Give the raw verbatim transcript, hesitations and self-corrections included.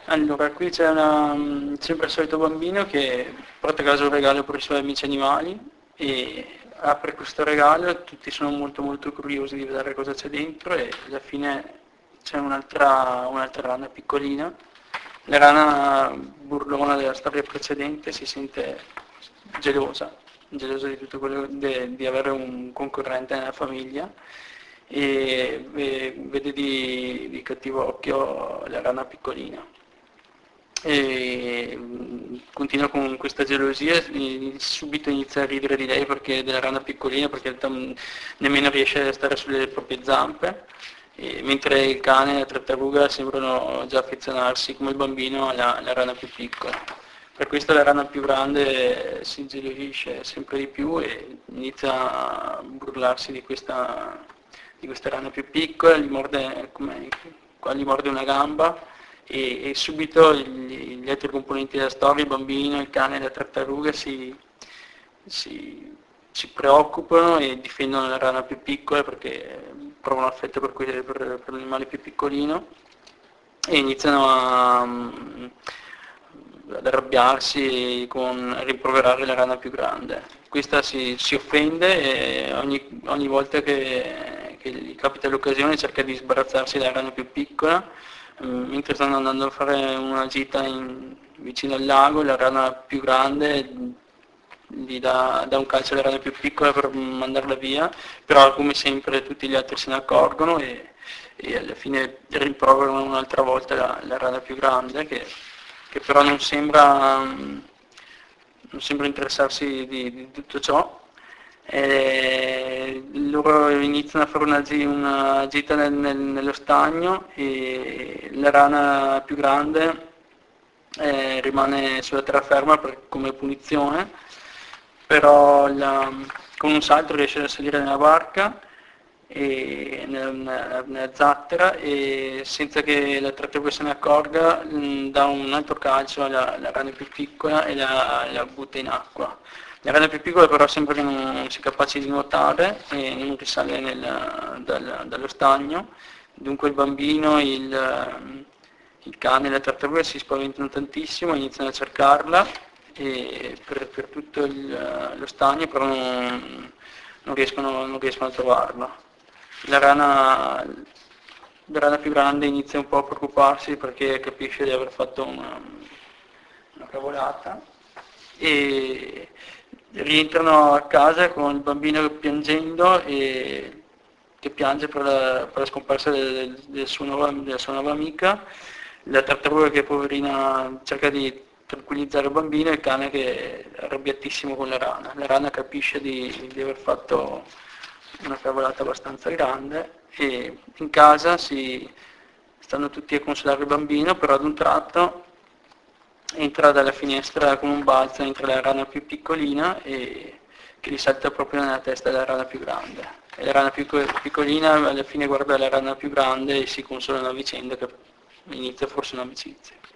Allora, qui c'è una, mm, sempre il solito bambino che porta a casa un regalo per i suoi amici animali e apre questo regalo, tutti sono molto molto curiosi di vedere cosa c'è dentro e alla fine c'è un'altra un'altra rana piccolina. La rana burlona della storia precedente si sente gelosa, gelosa di tutto quello, de- di avere un concorrente nella famiglia e ve- vede di, di cattivo occhio la rana piccolina e mm, continua con questa gelosia e subito inizia a ridere di lei perché della rana piccolina perché in realtà mm, nemmeno riesce a stare sulle proprie zampe, e mentre il cane e la tartaruga sembrano già affezionarsi come il bambino alla, alla rana più piccola. Per questo la rana più grande si ingelosisce sempre di più e inizia a burlarsi di questa, di questa rana più piccola, gli morde, come, qua gli morde una gamba e, e subito gli, gli altri componenti della storia, il bambino, il cane e la tartaruga si, si, si preoccupano e difendono la rana più piccola perché provano affetto per, que- per, per l'animale più piccolino e iniziano a, ad arrabbiarsi con a rimproverare la rana più grande. Questa si, si offende e ogni, ogni volta che, che gli capita l'occasione cerca di sbarazzarsi della rana più piccola. Mm, mentre stanno andando a fare una gita in- vicino al lago, la rana più grande gli dà, dà un calcio alla rana più piccola per mandarla via, però come sempre tutti gli altri se ne accorgono e, e alla fine rimproverano un'altra volta la, la rana più grande che, che però non sembra, non sembra interessarsi di, di tutto ciò. E loro iniziano a fare una, gi- una gita nel- nel- nello stagno e la rana più grande eh, rimane sulla terraferma per- come punizione, però la- con un salto riesce a salire nella barca e nella, nella- nella zattera e senza che la tartaruga se ne accorga mh, dà un altro calcio alla, alla rana più piccola e la, la butta in acqua. La rana più piccola però sembra che non sia capace di nuotare e non risale nel- dal- dallo stagno, dunque il bambino, il, il cane e la tartaruga si spaventano tantissimo, iniziano a cercarla e per, per tutto il- lo stagno però non, non riescono, non riescono a trovarla. La rana, la rana più grande inizia un po' a preoccuparsi perché capisce di aver fatto una, una cavolata e rientrano a casa con il bambino piangendo e che piange per la, per la scomparsa del, del suo nuovo- della sua nuova amica, la tartaruga che poverina cerca di tranquillizzare il bambino e il cane che è arrabbiatissimo con la rana. La rana capisce di, di aver fatto una cavolata abbastanza grande e in casa si stanno tutti a consolare il bambino, però ad un tratto entra dalla finestra con un balzo, entra la rana più piccolina e che gli salta proprio nella testa della rana più grande. E la rana più piccolina alla fine guarda la rana più grande e si consolano a vicenda che inizia forse un'amicizia.